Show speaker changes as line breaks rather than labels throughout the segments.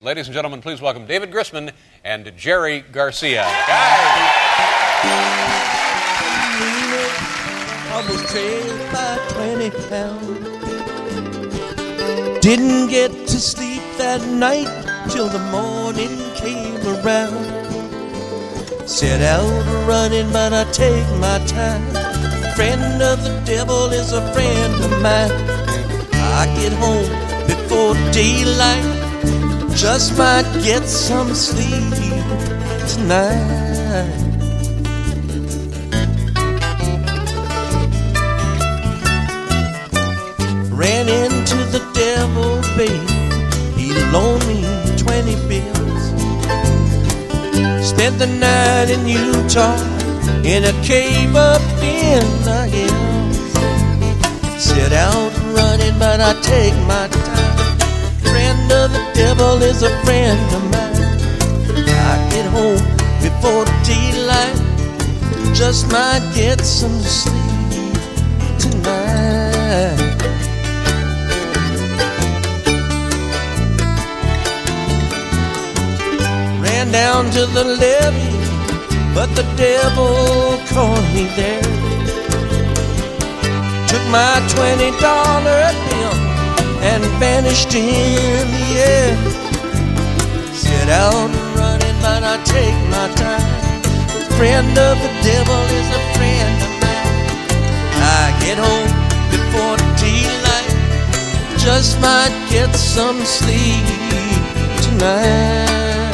Ladies and gentlemen, please welcome David Grisman and Jerry Garcia. Guys!
Almost trailed by 20 pounds. Didn't get to sleep that night till the morning came around. Set out running, but I take my time. Friend of the devil is a friend of mine. I get home before daylight, just might get some sleep tonight. Ran into the devil, babe. He loaned me 20 bills. Spent the night in Utah in a cave up in the hills. Set out running, but I take my time. Friend of the devil is a friend of mine. I get home before daylight, just might get some sleep tonight. Ran down to the levee, but the devil caught me there. Took my $20 bill and vanished in the air. Set out running, but I take my time. Friend of the devil is a friend of mine. I get home before daylight, just might get some sleep tonight.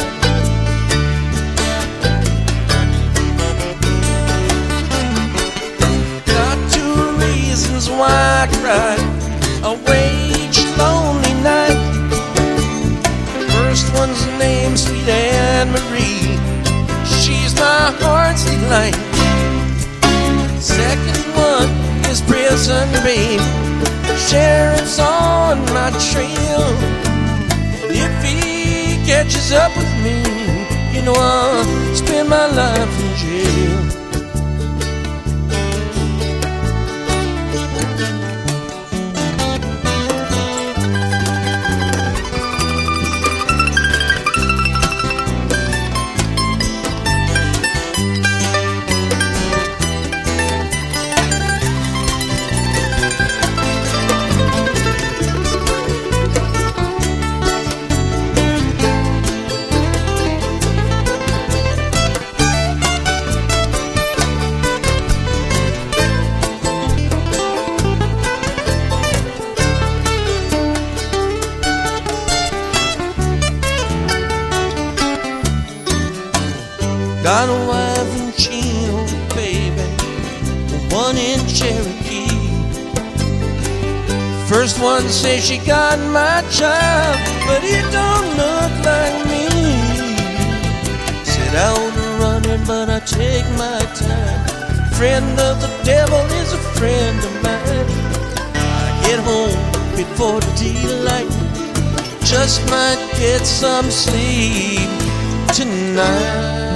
Why I cried a waged lonely night. First one's named Sweet Anne Marie, she's my heart's delight. Second one is Prison Babe, sheriff's on my trail. If he catches up with me, you know I'll spend my life in jail. Got a wife in Chino, baby, one in Cherokee. First one says she got my child, but it don't look like me. Set out running, but I take my time. Friend of the devil is a friend of mine. I get home before daylight, just might get some sleep tonight.